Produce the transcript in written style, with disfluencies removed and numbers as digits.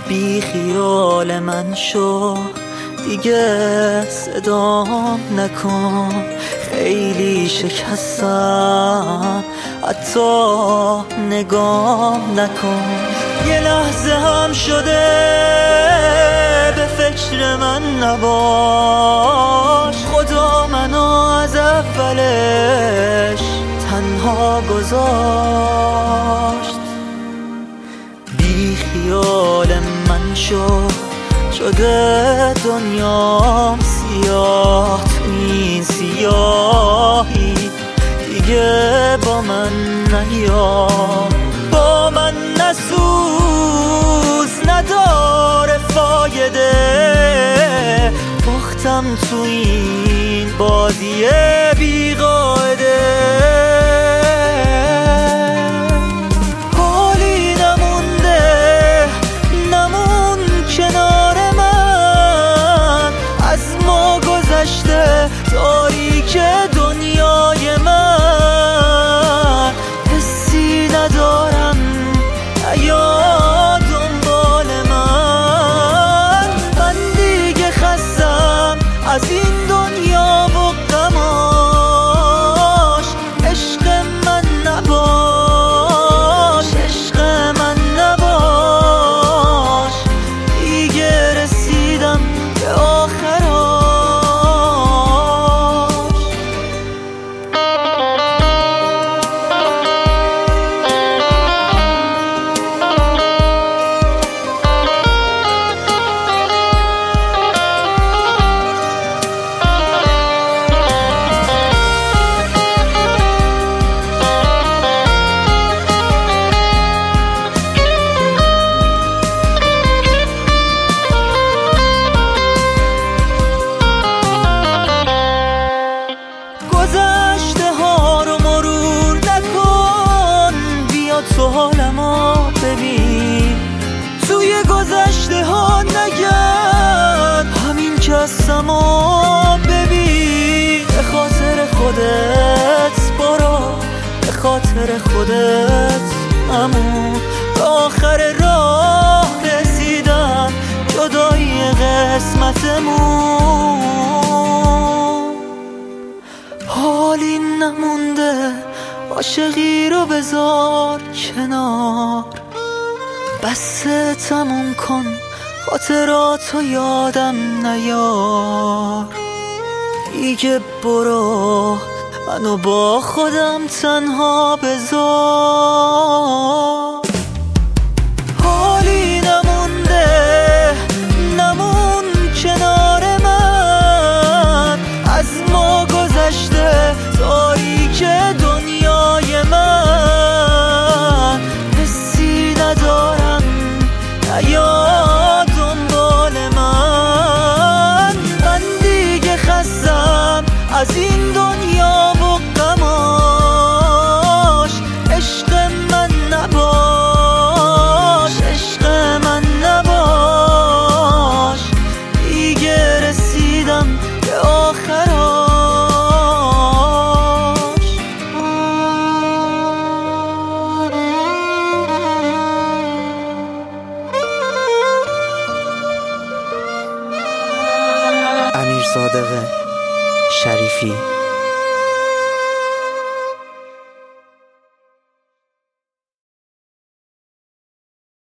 بی خیال من شو، دیگه صدام نکن. خیلی شکستم، حتی نگام نکن. یه لحظه هم شده به فکر من نباش. خدا منو از اولش تنها گذاشت. بی خیال من شو، شده دنیام سیاه. تو این سیاهی دیگه با من نیا، با من نسوز، نداره فایده. باختم تو این بازی بیقاعده. حالی نمونده، نمون کنار من. از ما گذشته تاریک دنیای من. حسی ندارم، یا دنبال من. من دیگه خستم از این دنیا و غماش. عشق من نباش، عشق من نباش. دیگه رسیدم به آخراش. گذشته ها رو مرور نکن، بیا تو حالمو ببین. توی گذشته ها نگرد، همین که هستمو ببین. به خاطر خودت برو، به خاطر خودت امون. به آخر راه رسیدم، جدایی قسمتمون. حالی نمونده، عاشقی رو بذار کنار. بس تموم کن، خاطراتو یادم نیار. دیگه برو، منو با خودم تنها بذار. حالی نمونده، نمون کنار من. از ما گذشته تاریک دنیای من. حسی ندارم، یا دنبال من. من دیگه خستم از این دنیا و غماش. عشق من نباش، عشق من نباش. دیگه رسیدم به آخراش. امیر صادق شریفی.